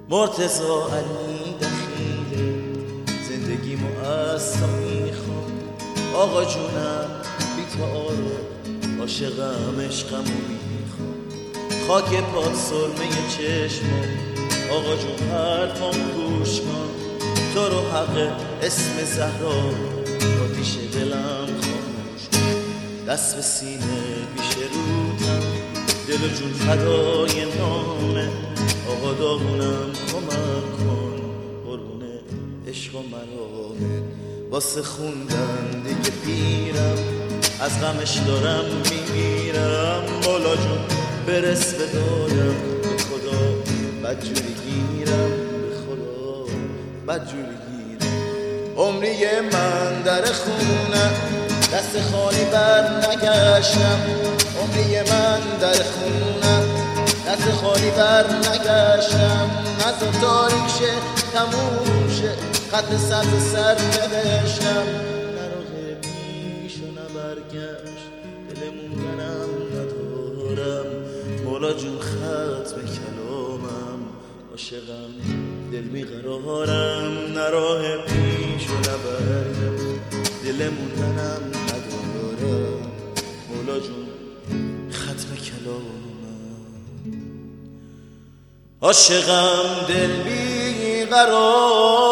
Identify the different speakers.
Speaker 1: مرتضی علی دخیله زندگیمو از تو میخوام. آقا جونم بی تو آره عاشقم عشقمو میخوام. خاک پات سرمه چشمم آقا جون حرفم گوش کن. تو رو حق اسم زهرا آتیش دلم خاموش کن. دست به سینه پیش روتم دل و جون فدای نامه. آقا داغونم کمک کن قربون عشق و مرامه. واسه خوندن دیگه پیرم از غمش دارم میمیرم. مولا جون برس به دادم به خدا بدجوری گیرم. به خدا بدجوری گیرم. عمری من در خونه دست خالی بر نگشتم. عمری من در خونه دست خالی بر نگشتم. نظر تاریک شه تموم شه خط سبز سر نوشتم. نراه پیش و نبرگشت دل موندنم ندارم. مولا جون ختم کلامم عاشقم دل بیقرارم. نراه پیش و نبرگشت دل موندنم ندارم. مولا جون ختم کلامم عاشقم دل بیقرار.